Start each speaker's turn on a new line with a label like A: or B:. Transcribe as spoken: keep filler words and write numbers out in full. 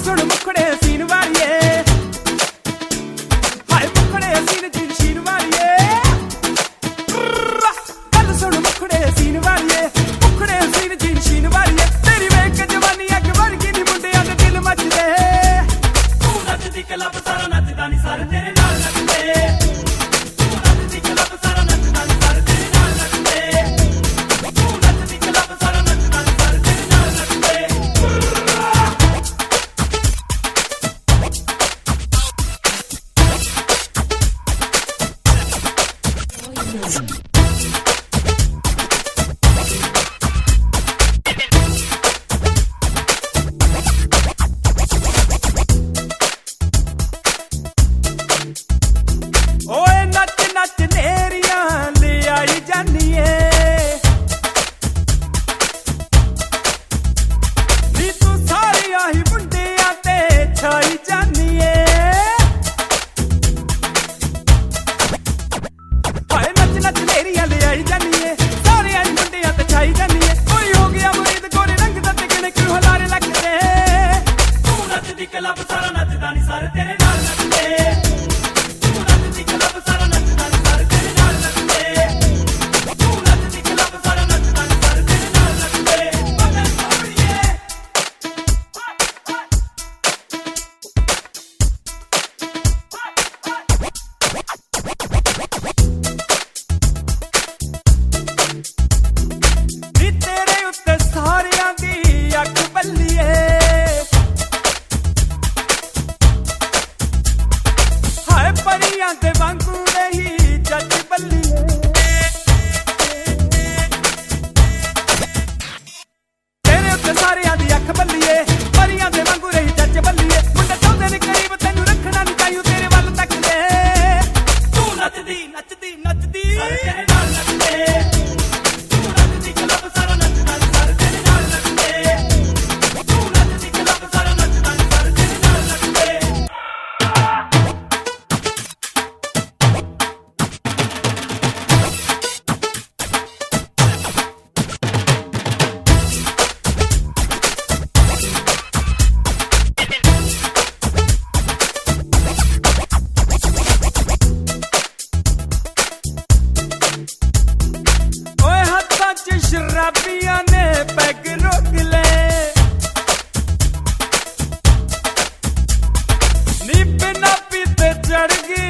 A: ਸੁਣ ਮੁਖੜੇ ਸੀਨ ਵਾਲੀਏ ਹਾਏ ਮੁਖੜੇ ਸੀਨ ਦੀ ਸ਼ੀਨ ਵਾਲੀਏ ਗੱਲ ਸੁਣ ਮੁਖੜੇ ਸੀਨ ਵਾਲੀਏ ਮੁਖੜੇ ਸੀਨ ਦੀ ਸ਼ੀਨ ਵਾਲੀਏ ਤੇਰੀ ਵੇਖ ਕੇ ਜਵਾਨੀ ਅੱਗ ਵਰਗੀ ਨੀ ਮੁੰਡਿਆਂ ਦੇ ਦਿਲ ਮੱਚਦੇ ਤੂੰ ਨੱਚਦੀ ਕਲੱਬ ਸਾਰਾ ਨੱਚਦਾ ਨੀ ਸਾਰੇ ਤੇਰੇ ਨਾਲ ਨੱਚਦੇ ਤੂੰ ਨੱਚਦੀ ਕਲੱਬ ਸਾਰਾ ਨੱਚਦਾ ਨੀ ਸਾਰੇ ਤੇਰੇ ਨਾਲ ਨੱਚਦੇ ਤੂੰ ਨੱਚਦੀ ਕਲੱਬ ਸਾਰਾ ਨੱਚਦਾ ਨੀ ਸਾਰੇ ਤੇਰੇ ਨਾਲ ਨੱਚਦੇ ਓਏ ਨੱਚ ਨੱਚ ਨੇਰੀਆਂ ਲੈ ਆਈ ਜਾਨੀਏ ਨੀ ਤੂੰ ਸਾਰੀਆਂ ਹੀ ਮੁੰਡਿਆਂ ਤੇ ਛਾਈ ਜਾਨੀਏ ਹਾਏ ਨੱਚ ਨੱਚ ਨੇਰੀਆਂ ਲੈ ਆਈ ਜਾਨੀਏ ਸਾਰੀਆਂ ਹੀ ਮੁੰਡਿਆਂ ਤੇ ਛਾਈ ਜਾਨੀਏ ਕੋਈ ਹੋ ਗਿਆ ਮੁਰੀਦ ਗੋਰੇ ਰੰਗ ਦਾ ਤੇ ਕਿਹਨੇ ਕਿਉਂ ਹਲਾਰੇ ਲੱਗਦੇ ਤੂੰ ਨੱਚਦੀ ਕਲੱਬ ਸਾਰਾ ਨੱਚਦਾ ਨੀ ਸਾਰੇ ਤੇਰੇ ਨਾਲ ਨੱਚਦੇ ਤੂੰ ਨੱਚਦੀ ਕਲੱਬ ਸਾਰਾ ਨੱਚਦਾ ਨੀ ਸਾਰੇ ਤੇਰੇ ਨਾਲ ਨੱਚਦੇ ਤੂੰ ਨੱਚਦੀ ਕਲੱਬ ਸਾਰਾ ਨੱਚਦਾ ਨੀ ਸਾਰੇ ਤੇਰੇ ਨਾਲ ਨੱਚਦੇ ਮਗਰ ਸੋਹਣੀਏ ਨੀ ਤੇਰੇ ਉੱਤੇ ਸਾਰਿਆਂ ਦੀ ਅੱਖ ਬੱਲੀਏ ਹਾਏ ਪਰੀਆਂ ਦੇ ਵਾਂਗੂ ਰਹੀ ਜੱਜ ਬੱਲੀਏ ਤੇਰੇ ਉੱਤੇ ਸਾਰਿਆਂ ਦੀ ਅੱਖ ਬੱਲੀਏ ਪਰੀਆਂ ਦੇ ਵਾਂਗੂ ਰਹੀ ਜੱਜ ਬੱਲੀਏ ਮੁੰਡੇ ਚਾਹੁੰਦੇ ਨੇ ਕਰੀਬ ਤੈਨੂੰ ਰੱਖਣਾ ਨੀ ਚਾਹੀਓ ਤੇਰੇ ਵੱਲ ਤੱਕਦੇ ਤੂੰ ਨੱਚਦੀ ਨੱਚਦੀ ਨੱਚਦੀ ਸਾਰੇ ਤੇਰੇ ਨਾਲ ਨੱਚਦੇ ਤੂੰ ਨੱਚਦੀ ਕਲੱਬ ਸਾਰਾ ਨੱਚਦਾ ਨੀ ਸਾਰੇ ਤੇਰੇ ਨਾਲ ਨੱਚਦੇ ਤੂੰ ਨੱਚਦੀ ਕਲੱਬ ਸਾਰਾ ਨੱਚਦਾ ਨੀ ਸਾਰੇ ਤੇਰੇ ਨਾਲ ਨੱਚਦੇ ਓਏ ਹੱਥਾਂ 'ਚ ਸ਼ਰਾਬੀਆਂ ਨੇ ਪੈਗ ਰੋਕ ਲਏ ਨੀ ਬਿਨਾਂ ਪੀਤੇ ਚੜ ਗਈ